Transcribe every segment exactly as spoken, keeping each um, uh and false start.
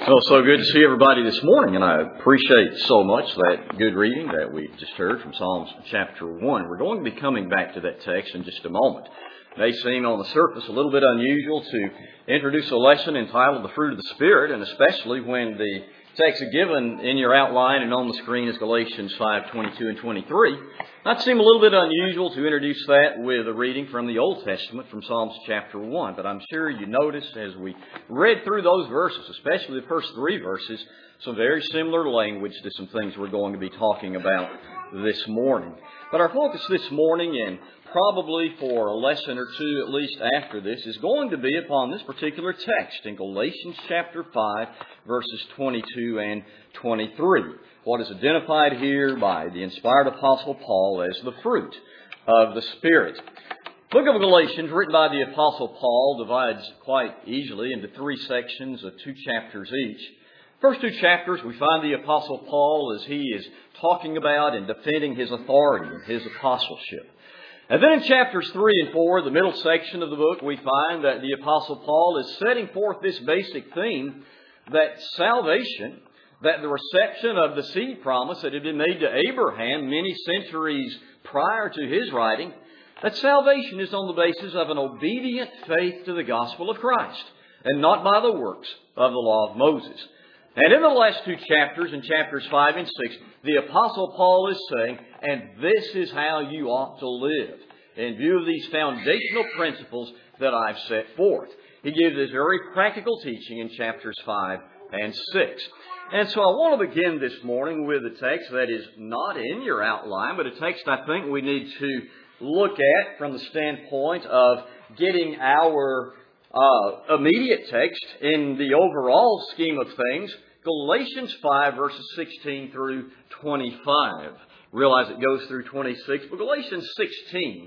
Well, so good to see everybody this morning, and I appreciate so much that good reading that we just heard from Psalms chapter one. We're going to be coming back to that text in just a moment. It may seem on the surface a little bit unusual to introduce a lesson entitled The Fruit of the Spirit, and especially when the text given in your outline and on the screen is Galatians five, twenty-two and twenty-three. That seem a little bit unusual to introduce that with a reading from the Old Testament from Psalms chapter one. But I'm sure you noticed as we read through those verses, especially the first three verses, some very similar language to some things we're going to be talking about this morning. But our focus this morning, and probably for a lesson or two at least after this, is going to be upon this particular text in Galatians chapter five, verses twenty-two and twenty-three. What is identified here by the inspired Apostle Paul as the fruit of the Spirit. The book of Galatians, written by the Apostle Paul, divides quite easily into three sections of two chapters each. First two chapters, we find the Apostle Paul as he is talking about and defending his authority and his apostleship. And then in chapters three and four, the middle section of the book, we find that the Apostle Paul is setting forth this basic theme that salvation, that the reception of the seed promise that had been made to Abraham many centuries prior to his writing, that salvation is on the basis of an obedient faith to the gospel of Christ, and not by the works of the law of Moses. And in the last two chapters, in chapters five and six, the Apostle Paul is saying, and this is how you ought to live, in view of these foundational principles that I've set forth. He gives this very practical teaching in chapters five and six. And so I want to begin this morning with a text that is not in your outline, but a text I think we need to look at from the standpoint of getting our uh, immediate text in the overall scheme of things. Galatians five, verses sixteen through twenty-five. Realize it goes through twenty-six, but Galatians sixteen,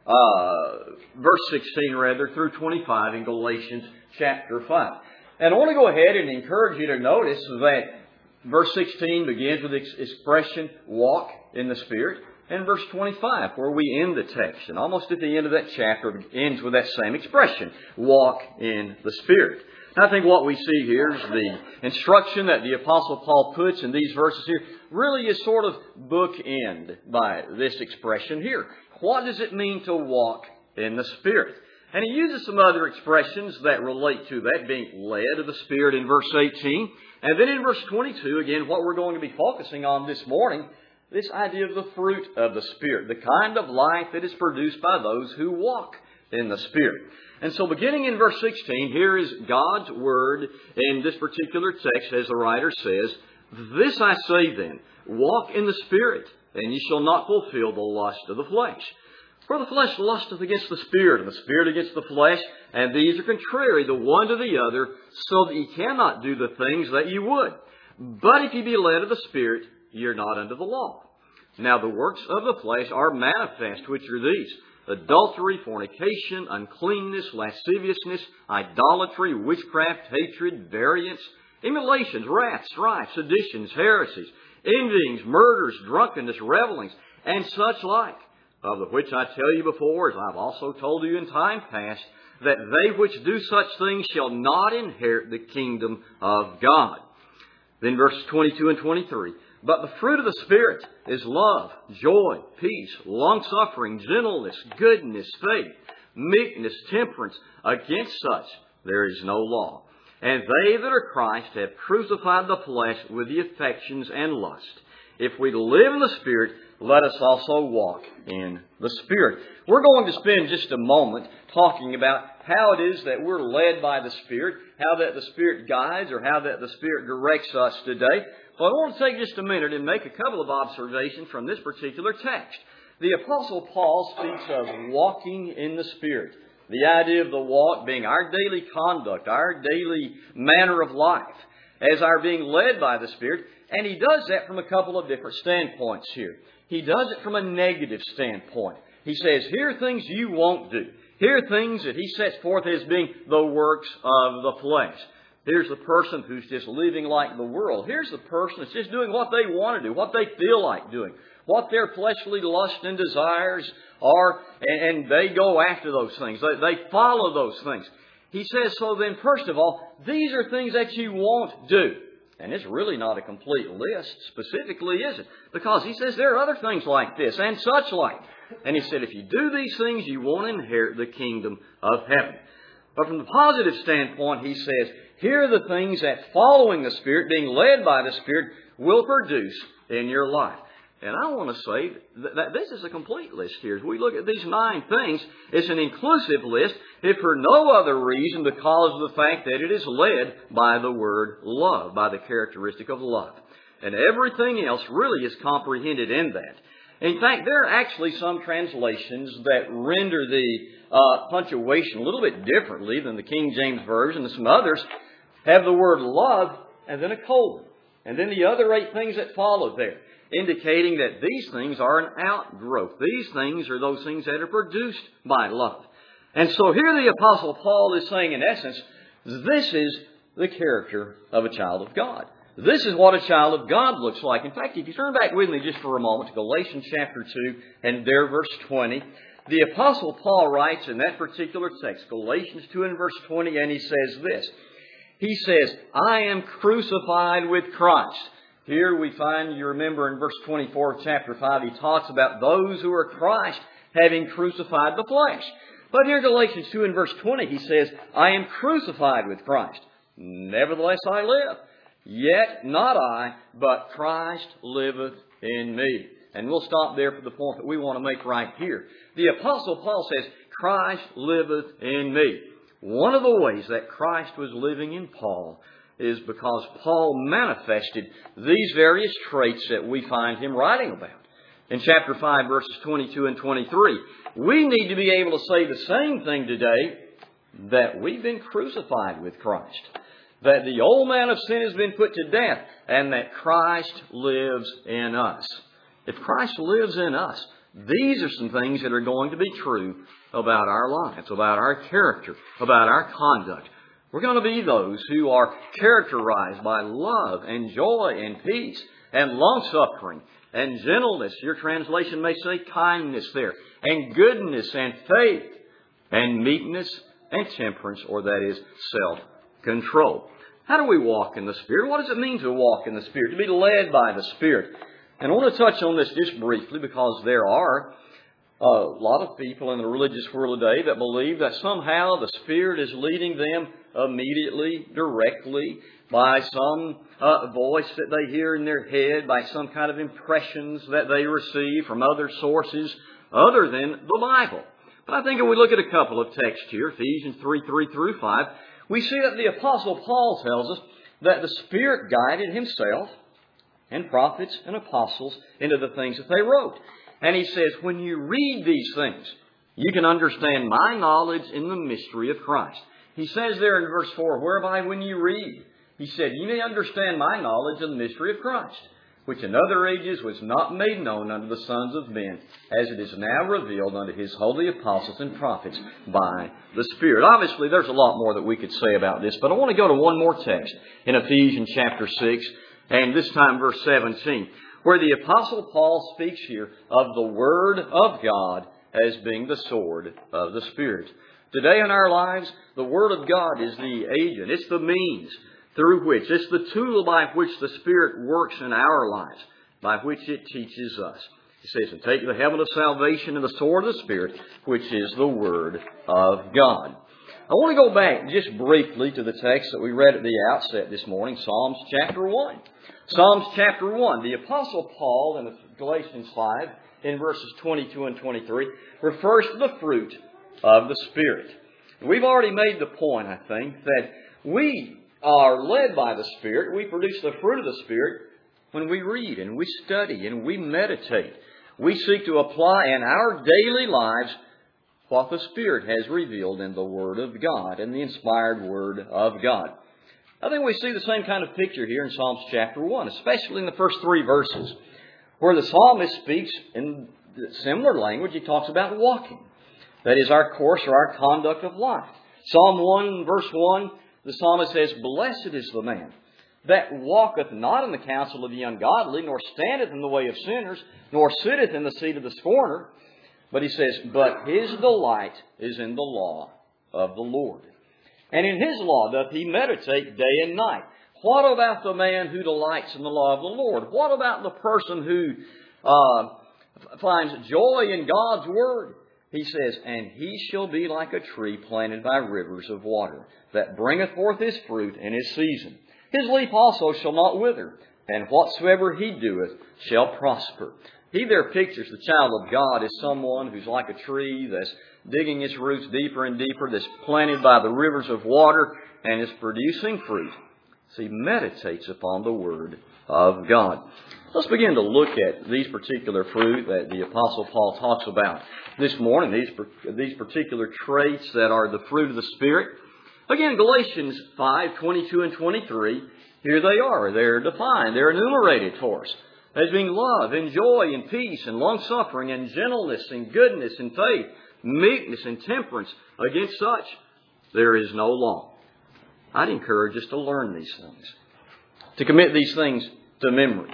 uh, verse sixteen rather, through twenty-five in Galatians chapter five. And I want to go ahead and encourage you to notice that verse sixteen begins with the expression, walk in the Spirit. And verse twenty-five, where we end the text, and almost at the end of that chapter, ends with that same expression, walk in the Spirit. And I think what we see here is the instruction that the Apostle Paul puts in these verses here really is sort of bookend by this expression here. What does it mean to walk in the Spirit? And he uses some other expressions that relate to that, being led of the Spirit in verse eighteen. And then in verse twenty-two, again, what we're going to be focusing on this morning, this idea of the fruit of the Spirit, the kind of life that is produced by those who walk in the Spirit. And so beginning in verse sixteen, here is God's Word in this particular text, as the writer says, "This I say then, walk in the Spirit, and ye shall not fulfill the lust of the flesh. For the flesh lusteth against the Spirit, and the Spirit against the flesh, and these are contrary the one to the other, so that ye cannot do the things that ye would. But if ye be led of the Spirit, ye are not under the law. Now the works of the flesh are manifest, which are these: adultery, fornication, uncleanness, lasciviousness, idolatry, witchcraft, hatred, variance, emulations, wrath, strife, seditions, heresies, envyings, murders, drunkenness, revellings, and such like. Of the which I tell you before, as I have also told you in time past, that they which do such things shall not inherit the kingdom of God." Then verses twenty-two and twenty-three. "But the fruit of the Spirit is love, joy, peace, long-suffering, gentleness, goodness, faith, meekness, temperance. Against such there is no law. And they that are Christ have crucified the flesh with the affections and lust. If we live in the Spirit, let us also walk in the Spirit." We're going to spend just a moment talking about how it is that we're led by the Spirit, how that the Spirit guides or how that the Spirit directs us today. But I want to take just a minute and make a couple of observations from this particular text. The Apostle Paul speaks of walking in the Spirit. The idea of the walk being our daily conduct, our daily manner of life, as our being led by the Spirit. And he does that from a couple of different standpoints here. He does it from a negative standpoint. He says, here are things you won't do. Here are things that he sets forth as being the works of the flesh. Here's the person who's just living like the world. Here's the person that's just doing what they want to do, what they feel like doing, what their fleshly lust and desires are, and, and they go after those things. They, they follow those things. He says, so then, first of all, these are things that you won't do. And it's really not a complete list, specifically, is it? Because he says there are other things like this and such like. And he said, if you do these things, you won't inherit the kingdom of heaven. But from the positive standpoint, he says, here are the things that following the Spirit, being led by the Spirit, will produce in your life. And I want to say that this is a complete list here. As we look at these nine things, it's an inclusive list, if for no other reason because of the fact that it is led by the word love, by the characteristic of love. And everything else really is comprehended in that. In fact, there are actually some translations that render the uh, punctuation a little bit differently than the King James Version, and some others have the word love and then a colon. And then the other eight things that follow there, indicating that these things are an outgrowth. These things are those things that are produced by love. And so here the Apostle Paul is saying, in essence, this is the character of a child of God. This is what a child of God looks like. In fact, if you turn back with me just for a moment to Galatians chapter two and there verse twenty, the Apostle Paul writes in that particular text, Galatians two and verse twenty, and he says this. He says, I am crucified with Christ. Here we find, you remember in verse twenty-four of chapter five, he talks about those who are Christ having crucified the flesh. But here in Galatians two and verse twenty, he says, I am crucified with Christ. Nevertheless I live. Yet not I, but Christ liveth in me. And we'll stop there for the point that we want to make right here. The Apostle Paul says, Christ liveth in me. One of the ways that Christ was living in Paul is because Paul manifested these various traits that we find him writing about. In chapter five, verses twenty-two and twenty-three, we need to be able to say the same thing today, that we've been crucified with Christ, that the old man of sin has been put to death, and that Christ lives in us. If Christ lives in us, these are some things that are going to be true about our lives, about our character, about our conduct. We're going to be those who are characterized by love and joy and peace and long-suffering and gentleness. Your translation may say kindness there, and goodness and faith and meekness and temperance, or that is self-control. How do we walk in the Spirit? What does it mean to walk in the Spirit? To be led by the Spirit. And I want to touch on this just briefly because there are a lot of people in the religious world today that believe that somehow the Spirit is leading them immediately, directly, by some uh, voice that they hear in their head, by some kind of impressions that they receive from other sources other than the Bible. But I think if we look at a couple of texts here, Ephesians three, three through five, we see that the Apostle Paul tells us that the Spirit guided himself and prophets and apostles into the things that they wrote. And he says, when you read these things, you can understand my knowledge in the mystery of Christ. He says there in verse four, whereby when you read, he said, you may understand my knowledge in the mystery of Christ, which in other ages was not made known unto the sons of men, as it is now revealed unto his holy apostles and prophets by the Spirit. Obviously, there's a lot more that we could say about this, but I want to go to one more text in Ephesians chapter six, and this time verse seventeen, where the Apostle Paul speaks here of the Word of God as being the sword of the Spirit. Today in our lives, the Word of God is the agent. It's the means through which, it's the tool by which the Spirit works in our lives, by which it teaches us. He says, and take the helmet of salvation and the sword of the Spirit, which is the Word of God. I want to go back just briefly to the text that we read at the outset this morning, Psalms chapter one. Psalms chapter one. The Apostle Paul in Galatians five, in verses twenty-two and twenty-three, refers to the fruit of the Spirit. We've already made the point, I think, that we are led by the Spirit. We produce the fruit of the Spirit when we read and we study and we meditate. We seek to apply in our daily lives what the Spirit has revealed in the Word of God, in the inspired Word of God. I think we see the same kind of picture here in Psalms chapter one, especially in the first three verses, where the psalmist speaks in similar language. He talks about walking. That is our course or our conduct of life. Psalm one, verse one, the psalmist says, blessed is the man that walketh not in the counsel of the ungodly, nor standeth in the way of sinners, nor sitteth in the seat of the scorner. But he says, but his delight is in the law of the Lord. And in His law doth he meditate day and night. What about the man who delights in the law of the Lord? What about the person who uh, finds joy in God's Word? He says, and he shall be like a tree planted by rivers of water, that bringeth forth his fruit in his season. His leaf also shall not wither, and whatsoever he doeth shall prosper. He there pictures the child of God as someone who's like a tree that's digging its roots deeper and deeper, that's planted by the rivers of water, and is producing fruit. So he meditates upon the Word of God. Let's begin to look at these particular fruit that the Apostle Paul talks about this morning, these, these particular traits that are the fruit of the Spirit. Again, Galatians five, twenty-two and twenty-three, here they are. They're defined. They're enumerated for us as being love and joy and peace and long-suffering and gentleness and goodness and faith, meekness and temperance. Against such there is no law. I'd encourage us to learn these things, to commit these things to memory.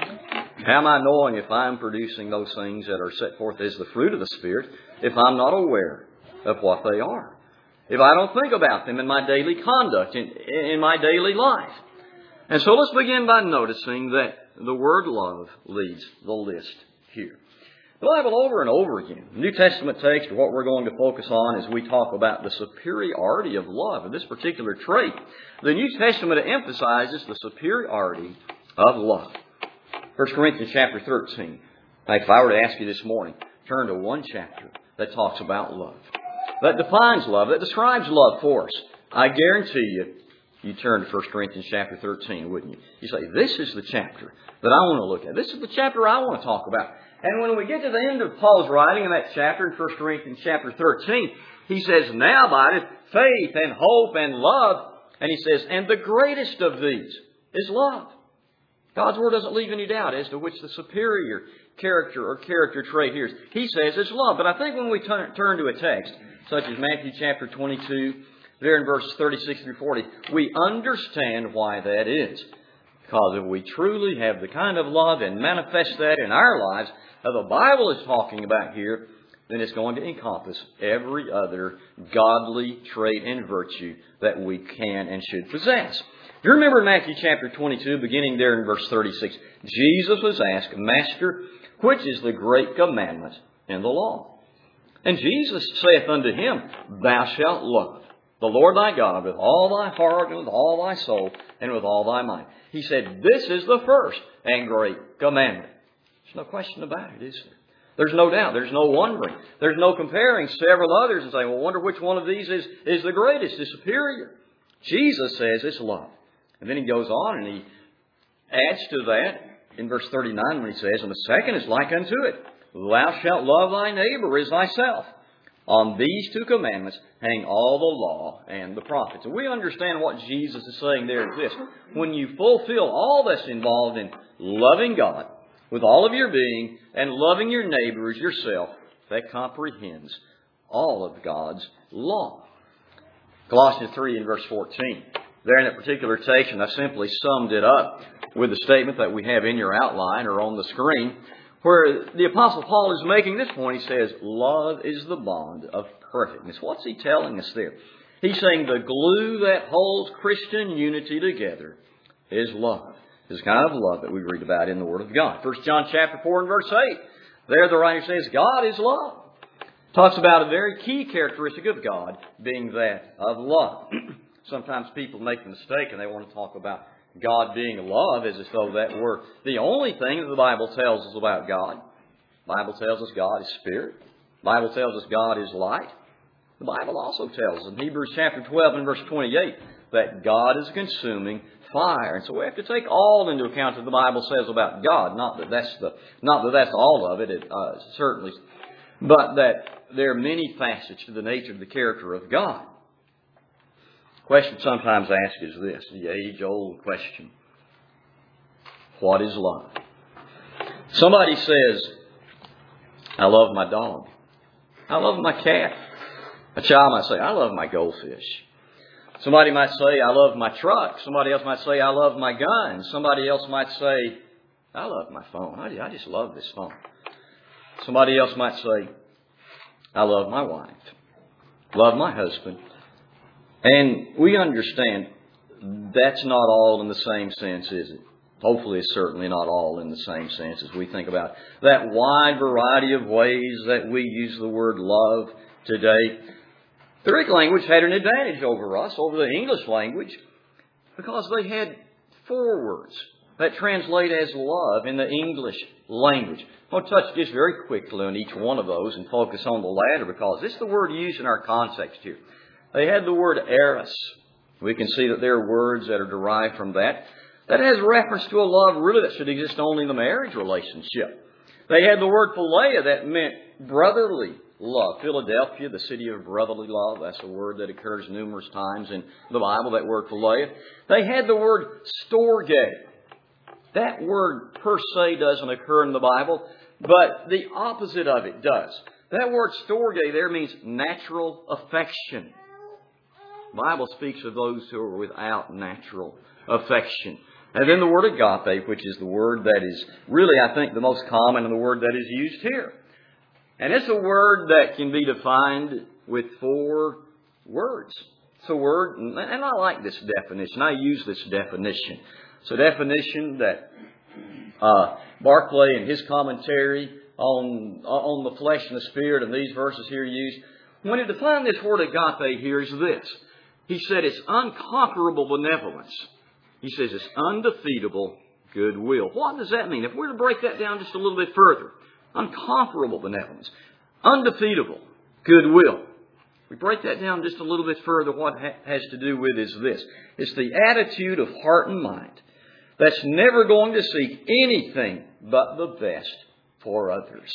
How am I knowing if I'm producing those things that are set forth as the fruit of the Spirit if I'm not aware of what they are? If I don't think about them in my daily conduct, in, in my daily life. And so let's begin by noticing that the word love leads the list here. The Bible over and over again, the New Testament text, or what we're going to focus on as we talk about the superiority of love, and this particular trait. The New Testament emphasizes the superiority of love. First Corinthians chapter thirteen. In fact, if I were to ask you this morning, turn to one chapter that talks about love, that defines love, that describes love for us. I guarantee you, you turn to First Corinthians chapter thirteen, wouldn't you? You say, this is the chapter that I want to look at. This is the chapter I want to talk about. And when we get to the end of Paul's writing in that chapter, in First Corinthians chapter thirteen, he says, now abideth faith and hope and love. And he says, and the greatest of these is love. God's Word doesn't leave any doubt as to which the superior character or character trait here is. He says it's love. But I think when we turn, turn to a text, such as Matthew chapter twenty-two, there in verses thirty-six through forty, we understand why that is. Because if we truly have the kind of love and manifest that in our lives that the Bible is talking about here, then it's going to encompass every other godly trait and virtue that we can and should possess. Do you remember in Matthew chapter twenty-two, beginning there in verse thirty-six, Jesus was asked, Master, which is the great commandment in the law? And Jesus saith unto him, Thou shalt love the Lord thy God with all thy heart and with all thy soul and with all thy mind. He said, this is the first and great commandment. There's no question about it, is there? There's no doubt. There's no wondering. There's no comparing several others and saying, well, wonder which one of these is, is the greatest, is superior. Jesus says it's love. And then he goes on and he adds to that in verse thirty-nine when he says, and the second is like unto it. Thou shalt love thy neighbor as thyself. On these two commandments hang all the law and the prophets. And we understand what Jesus is saying there is this. When you fulfill all that's involved in loving God with all of your being and loving your neighbor as yourself, that comprehends all of God's law. Colossians three and verse fourteen. There in that particular text, and I simply summed it up with the statement that we have in your outline or on the screen, where the Apostle Paul is making this point. He says, love is the bond of perfectness. What's he telling us there? He's saying the glue that holds Christian unity together is love. This kind of love that we read about in the Word of God. First John chapter four and verse eight. There the writer says, God is love. Talks about a very key characteristic of God being that of love. Sometimes people make the mistake and they want to talk about God being love as though that were the only thing that the Bible tells us about God. The Bible tells us God is Spirit. The Bible tells us God is light. The Bible also tells us in Hebrews chapter twelve and verse twenty-eight that God is a consuming fire. And so we have to take all into account that the Bible says about God. Not that that's the, not that that's all of it, it uh, certainly, but that there are many facets to the nature of the character of God. The question sometimes asked is this, the age-old question. What is love? Somebody says, I love my dog. I love my cat. A child might say, I love my goldfish. Somebody might say, I love my truck. Somebody else might say, I love my gun. Somebody else might say, I love my phone. I just love this phone. Somebody else might say, I love my wife. Love my husband. And we understand that's not all in the same sense, is it? Hopefully it's certainly not all in the same sense as we think about that wide variety of ways that we use the word love today. The Greek language had an advantage over us, over the English language, because they had four words that translate as love in the English language. I'll touch just very quickly on each one of those and focus on the latter because this is the word used in our context here. They had the word eros. We can see that there are words that are derived from that. That has reference to a love really that should exist only in the marriage relationship. They had the word philia that meant brotherly love. Philadelphia, the city of brotherly love, that's a word that occurs numerous times in the Bible, that word philia. They had the word storge. That word per se doesn't occur in the Bible, but the opposite of it does. That word storge there means natural affection. The Bible speaks of those who are without natural affection. And then the word agape, which is the word that is really, I think, the most common and the word that is used here. And it's a word that can be defined with four words. It's a word, and I like this definition. I use this definition. It's a definition that uh, Barclay in his commentary on, on the flesh and the spirit and these verses here used. When he defined this word agape here is this. He said it's unconquerable benevolence. He says it's undefeatable goodwill. What does that mean? If we were to break that down just a little bit further, unconquerable benevolence, undefeatable goodwill. We break that down just a little bit further. What it has to do with is this. It's the attitude of heart and mind that's never going to seek anything but the best for others.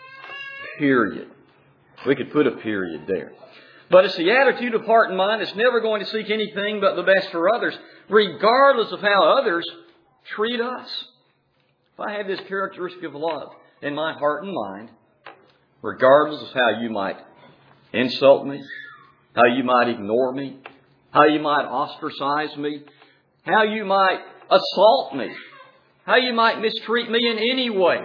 Period. We could put a period there. But it's the attitude of heart and mind that's never going to seek anything but the best for others, regardless of how others treat us. If I had this characteristic of love in my heart and mind, regardless of how you might insult me, how you might ignore me, how you might ostracize me, how you might assault me, how you might mistreat me in any way,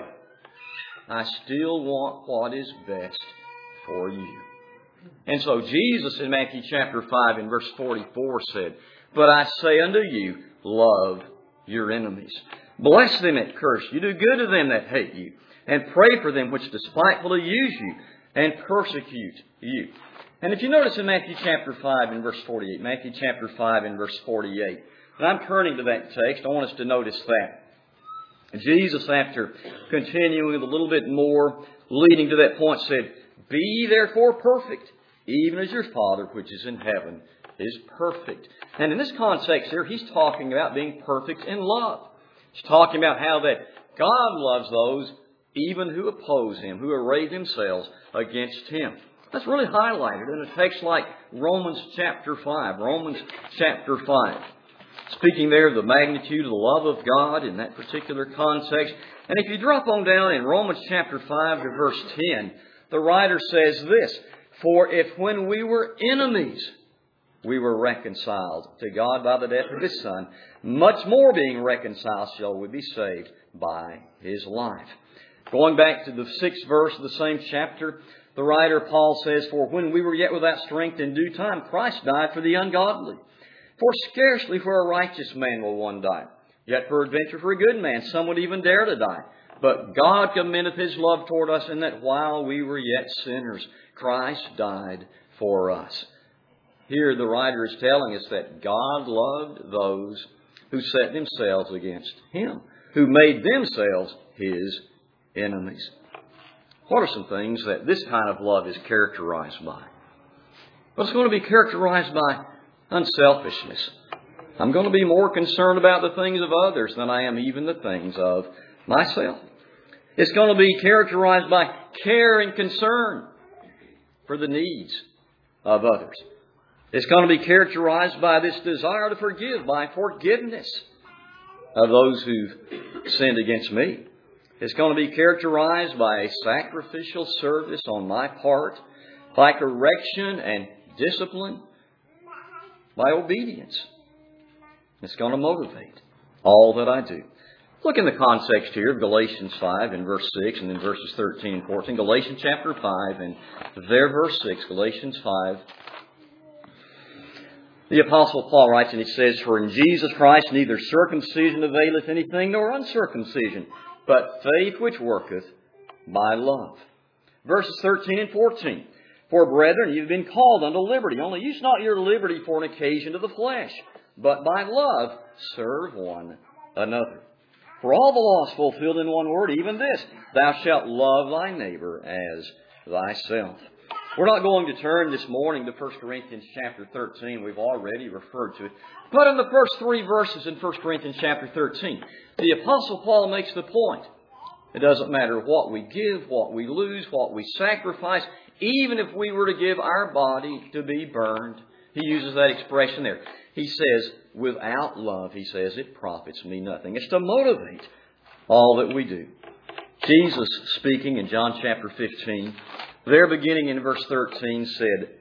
I still want what is best for you. And so Jesus in Matthew chapter five and verse forty-four said, "But I say unto you, love your enemies. Bless them that curse you. Do good to them that hate you. And pray for them which despitefully use you and persecute you." And if you notice in Matthew chapter five and verse forty-eight, Matthew chapter five and verse forty-eight, and I'm turning to that text, I want us to notice that. Jesus, after continuing a little bit more, leading to that point, said, "Be ye therefore perfect, even as your Father which is in heaven is perfect." And in this context here, He's talking about being perfect in love. He's talking about how that God loves those even who oppose Him, who array themselves against Him. That's really highlighted in a text like Romans chapter five. Romans chapter five. Speaking there of the magnitude of the love of God in that particular context. And if you drop on down in Romans chapter five to verse ten, the writer says this, "For if when we were enemies, we were reconciled to God by the death of His Son, much more being reconciled shall we be saved by His life." Going back to the sixth verse of the same chapter, the writer Paul says, "For when we were yet without strength in due time, Christ died for the ungodly. For scarcely for a righteous man will one die. Yet peradventure for a good man some would even dare to die. But God commendeth His love toward us in that while we were yet sinners, Christ died for us." Here the writer is telling us that God loved those who set themselves against Him, who made themselves His enemies. What are some things that this kind of love is characterized by? Well, it's going to be characterized by unselfishness. I'm going to be more concerned about the things of others than I am even the things of myself. It's going to be characterized by care and concern for the needs of others. It's going to be characterized by this desire to forgive, by forgiveness of those who've sinned against me. It's going to be characterized by a sacrificial service on my part, by correction and discipline, by obedience. It's going to motivate all that I do. Look in the context here of Galatians five and verse six and then verses thirteen and fourteen. Galatians chapter five and there verse six, Galatians five. The Apostle Paul writes, and he says, "For in Jesus Christ neither circumcision availeth anything, nor uncircumcision, but faith which worketh by love." Verses thirteen and fourteen. "For brethren, you've been called unto liberty. Only use not your liberty for an occasion to the flesh, but by love serve one another. For all the law is fulfilled in one word, even this, thou shalt love thy neighbor as thyself." We're not going to turn this morning to First Corinthians chapter thirteen. We've already referred to it. But in the first three verses in First Corinthians chapter thirteen, the Apostle Paul makes the point. It doesn't matter what we give, what we lose, what we sacrifice, even if we were to give our body to be burned. He uses that expression there. He says, without love, he says, it profits me nothing. It's to motivate all that we do. Jesus, speaking in John chapter fifteen, there beginning in verse thirteen, said,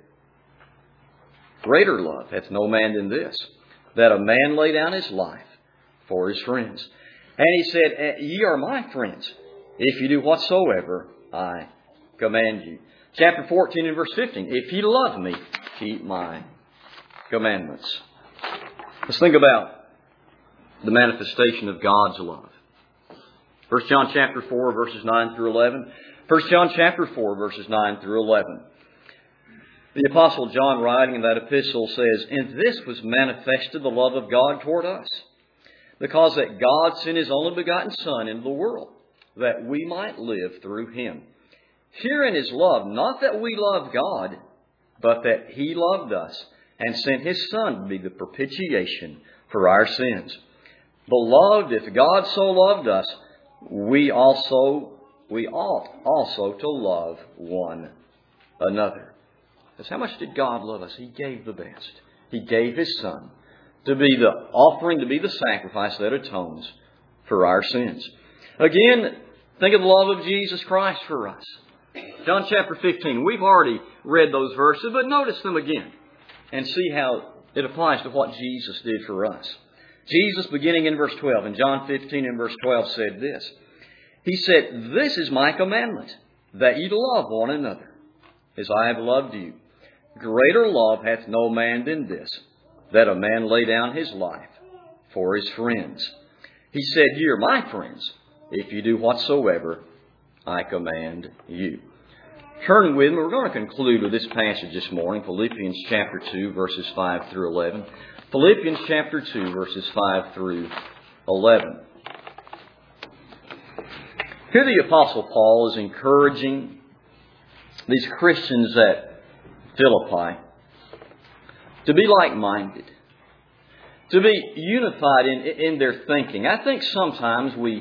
"Greater love hath no man than this, that a man lay down his life for his friends." And he said, "Ye are my friends, if you do whatsoever I command you." Chapter fourteen and verse fifteen, "If ye love me, keep my commandments." Let's think about the manifestation of God's love. First John chapter four, verses nine through eleven. First John chapter four, verses nine through eleven. The Apostle John, writing in that epistle, says, "And this was manifested the love of God toward us, because that God sent His only begotten Son into the world, that we might live through Him. Herein is love, not that we love God, but that He loved us, and sent His Son to be the propitiation for our sins. Beloved, if God so loved us, we also we ought also to love one another." That's how much did God love us? He gave the best. He gave His Son to be the offering, to be the sacrifice that atones for our sins. Again, think of the love of Jesus Christ for us. John chapter fifteen. We've already read those verses, but notice them again and see how it applies to what Jesus did for us. Jesus, beginning in verse twelve, in John fifteen and verse twelve, said this. He said, "This is my commandment, that ye love one another, as I have loved you. Greater love hath no man than this, that a man lay down his life for his friends. He said, Ye are my friends, if you do whatsoever I command you." Turn with me. We're going to conclude with this passage this morning, Philippians chapter two, verses five through eleven. Philippians chapter two, verses five through eleven. Here the Apostle Paul is encouraging these Christians at Philippi to be like-minded, to be unified in, in their thinking. I think sometimes we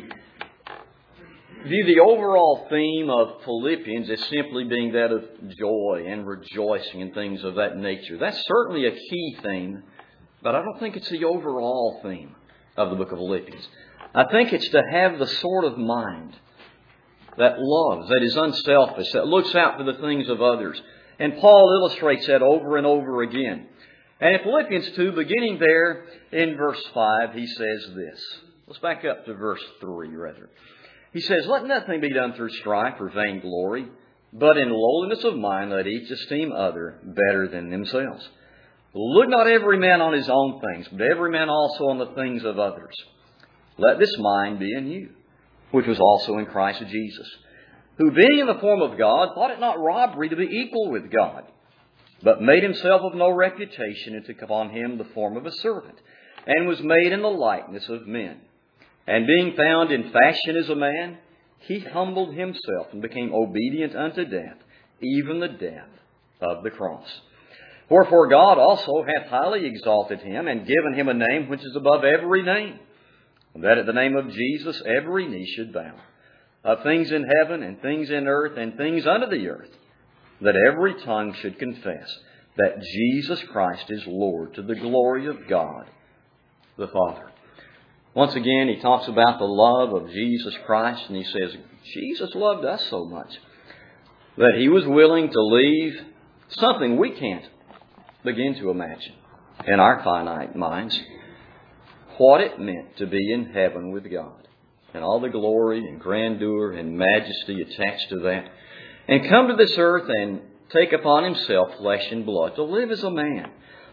view the overall theme of Philippians as simply being that of joy and rejoicing and things of that nature. That's certainly a key theme, but I don't think it's the overall theme of the book of Philippians. I think it's to have the sort of mind that loves, that is unselfish, that looks out for the things of others. And Paul illustrates that over and over again. And in Philippians two, beginning there in verse five, he says this. Let's back up to verse three, rather. He says, "Let nothing be done through strife or vainglory, but in lowliness of mind let each esteem other better than themselves. Look not every man on his own things, but every man also on the things of others. Let this mind be in you, which was also in Christ Jesus, who being in the form of God, thought it not robbery to be equal with God, but made himself of no reputation, and took upon him the form of a servant, and was made in the likeness of men. And being found in fashion as a man, he humbled himself and became obedient unto death, even the death of the cross. Wherefore God also hath highly exalted him, and given him a name which is above every name, that at the name of Jesus every knee should bow, of things in heaven and things in earth and things under the earth, that every tongue should confess that Jesus Christ is Lord, to the glory of God the Father." Once again, he talks about the love of Jesus Christ, and he says, Jesus loved us so much that He was willing to leave something we can't begin to imagine in our finite minds, what it meant to be in heaven with God, and all the glory and grandeur and majesty attached to that, and come to this earth and take upon Himself flesh and blood, to live as a man,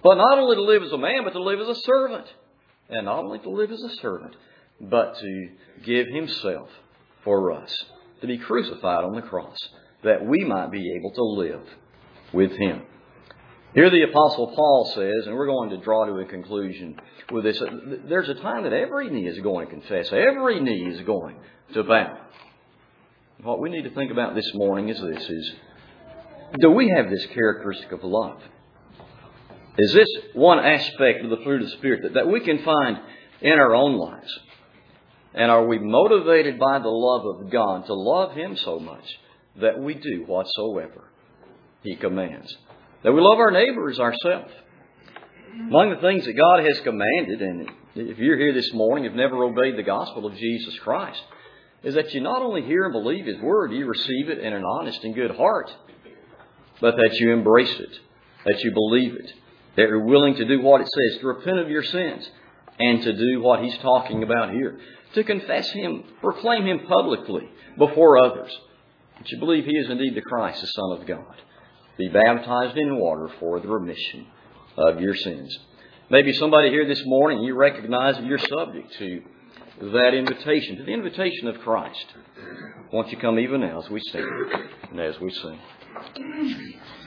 But not only to live as a man, but to live as a servant. And not only to live as a servant, but to give Himself for us, to be crucified on the cross, that we might be able to live with Him. Here the Apostle Paul says, and we're going to draw to a conclusion with this, there's a time that every knee is going to confess, every knee is going to bow. What we need to think about this morning is this, is do we have this characteristic of love? Is this one aspect of the fruit of the Spirit that, that we can find in our own lives? And are we motivated by the love of God to love Him so much that we do whatsoever He commands? That we love our neighbor as ourselves. Among the things that God has commanded, and if you're here this morning, you've never obeyed the gospel of Jesus Christ, is that you not only hear and believe His Word, you receive it in an honest and good heart, but that you embrace it, that you believe it, that you're willing to do what it says, to repent of your sins, and to do what He's talking about here. To confess Him, proclaim Him publicly before others. That you believe He is indeed the Christ, the Son of God. Be baptized in water for the remission of your sins. Maybe somebody here this morning, you recognize that you're subject to that invitation, to the invitation of Christ. Won't you come even now as we sing and as we sing?